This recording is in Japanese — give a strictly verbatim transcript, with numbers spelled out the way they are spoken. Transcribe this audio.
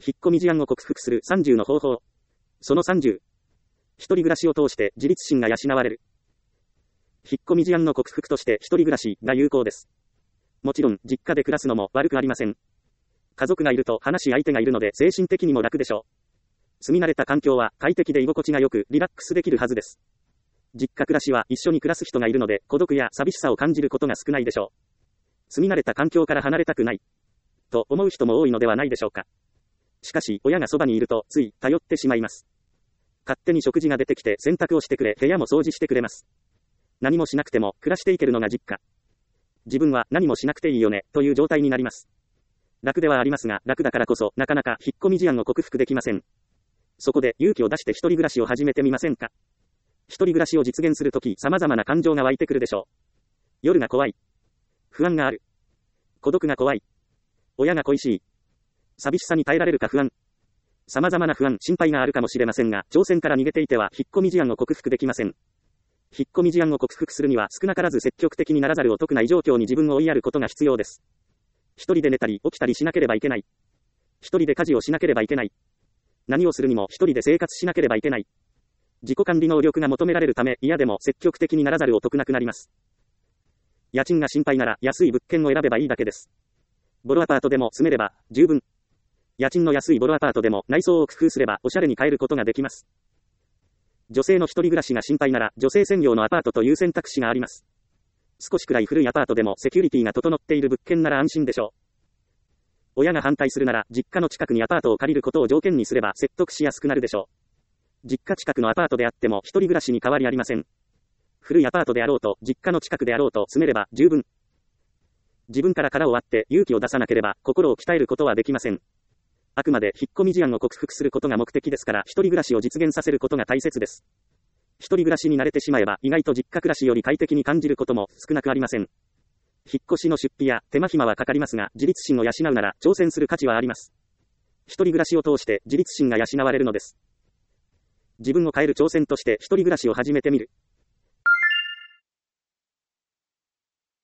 引っ込み思案を克服するさんじゅうの方法。そのさんじゅう。一人暮らしを通して自立心が養われる。引っ込み思案の克服として一人暮らしが有効です。もちろん、実家で暮らすのも悪くありません。家族がいると話し相手がいるので精神的にも楽でしょう。住み慣れた環境は快適で居心地が良くリラックスできるはずです。実家暮らしは一緒に暮らす人がいるので孤独や寂しさを感じることが少ないでしょう。住み慣れた環境から離れたくない。と思う人も多いのではないでしょうか。しかし、親がそばにいるとつい頼ってしまいます。勝手に食事が出てきて洗濯をしてくれ、部屋も掃除してくれます。何もしなくても暮らしていけるのが実家。自分は何もしなくていいよね、という状態になります。楽ではありますが、楽だからこそ、なかなか引っ込み思案を克服できません。そこで勇気を出して一人暮らしを始めてみませんか。一人暮らしを実現するとき、様々な感情が湧いてくるでしょう。夜が怖い。不安がある。孤独が怖い。親が恋しい。寂しさに耐えられるか不安。様々な不安、心配があるかもしれませんが、挑戦から逃げていては引っ込み思案を克服できません。引っ込み思案を克服するには少なからず積極的にならざるを得ない状況に自分を追いやることが必要です。一人で寝たり起きたりしなければいけない。一人で家事をしなければいけない。何をするにも一人で生活しなければいけない。自己管理能力が求められるため嫌でも積極的にならざるを得なくなります。家賃が心配なら安い物件を選べばいいだけです。ボロアパートでも住めれば十分。家賃の安いボロアパートでも内装を工夫すればおしゃれに変えることができます。女性の一人暮らしが心配なら女性専用のアパートという選択肢があります。少しくらい古いアパートでもセキュリティが整っている物件なら安心でしょう。親が反対するなら実家の近くにアパートを借りることを条件にすれば説得しやすくなるでしょう。実家近くのアパートであっても一人暮らしに変わりありません。古いアパートであろうと実家の近くであろうと住めれば十分。自分から殻を割って勇気を出さなければ心を鍛えることはできません。あくまで引っ込み思案を克服することが目的ですから一人暮らしを実現させることが大切です。一人暮らしに慣れてしまえば意外と実家暮らしより快適に感じることも少なくありません。引っ越しの出費や手間暇はかかりますが自立心を養うなら挑戦する価値はあります。一人暮らしを通して自立心が養われるのです。自分を変える挑戦として一人暮らしを始めてみる。